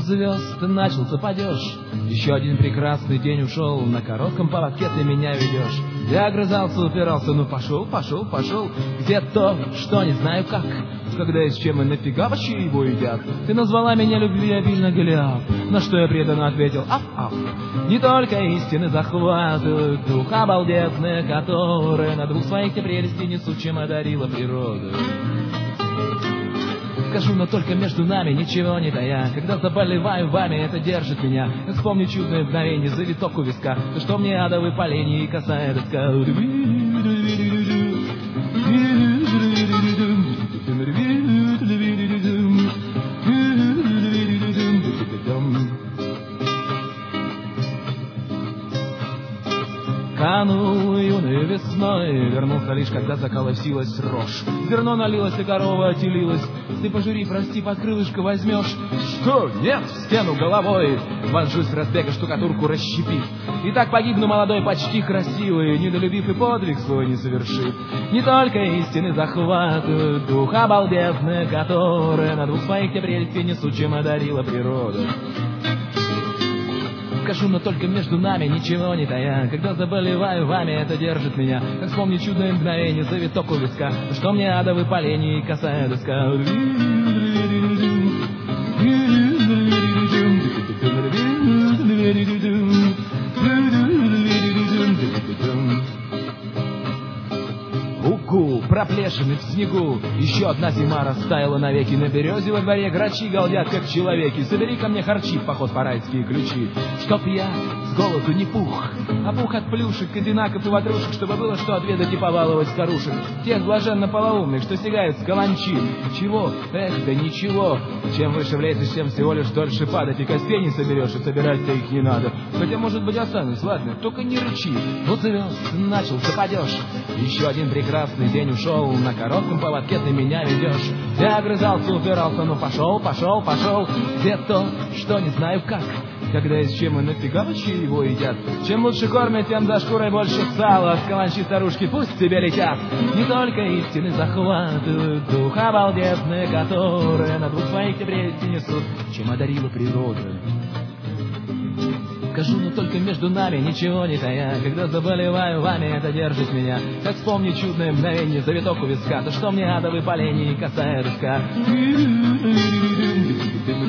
звезд начался падеж. Еще один прекрасный день ушел. На коротком поводке ты меня ведешь. Я огрызался, упирался, ну пошел. Где то, что не знаю как. Когда и с чем и нафига вообще его едят. Ты назвала меня любвеобильно Голиаф. На что я преданно ответил: аф. Не только истины захватывают дух обалденные, которые на двух своих те прелести несут, чем одарила природа. Скажу, но только между нами, ничего не тая. Когда заболеваю вами, это держит меня. Я вспомню чудное мгновение, завиток у виска. То, что мне адовы полени и касая доска. Канул юной весной, вернулся лишь, когда заколосилась рожь. Зерно налилось, и корова отелилась. Ты пожури, прости, под крылышко возьмешь. Что? Нет, в стену головой. Вонжусь с разбега, штукатурку расщепив. И так погибну молодой, почти красивый, недолюбив и подвиг свой не совершив. Не только истины захватывают дух обалденные, которые на двух своих те прелести несут, чем одарила природа. Скажу, но только между нами, ничего не тая. Когда заболеваю вами, это держит меня. Как вспомню чудное мгновение, завиток у виска. Что мне адовы полени и касая доска. Проплешины в снегу. Еще одна зима растаяла навеки. На березе во дворе грачи галдят, как человеки. Собери ко мне харчи в поход по райские ключи. Чтоб я с голоду не пух, а пух от плюшек, одинаков и ватрушек, чтобы было что отведать и побаловать старушек. Тех блаженно полоумных, что стягают с каланчи. Чего? Эх, да ничего. Чем выше влезешь, тем всего лишь дольше падать. И костей не соберешь, и собирать-то их не надо. Хотя, может быть, останусь, ладно, только не рычи. Вот звезд начался падеж. Еще один прекрасный день ушел. На коротком поводке ты меня ведешь. Я огрызался, упирался, ну пошел. Где то, что не знаю как. Когда и с чем и нафига вообще его едят. Чем лучше кормят, тем за шкурой больше сала. С каланчи старушки пусть себе летят. Не только истины захватывают дух обалденные, которые на двух своих прелести несут, чем одарила природа. Скажу, но только между нами, ничего не тая. Когда заболеваю вами, это держит меня. Как вспомни чудное мгновение, завиток у виска. То, что мне адовы полени и касая доска.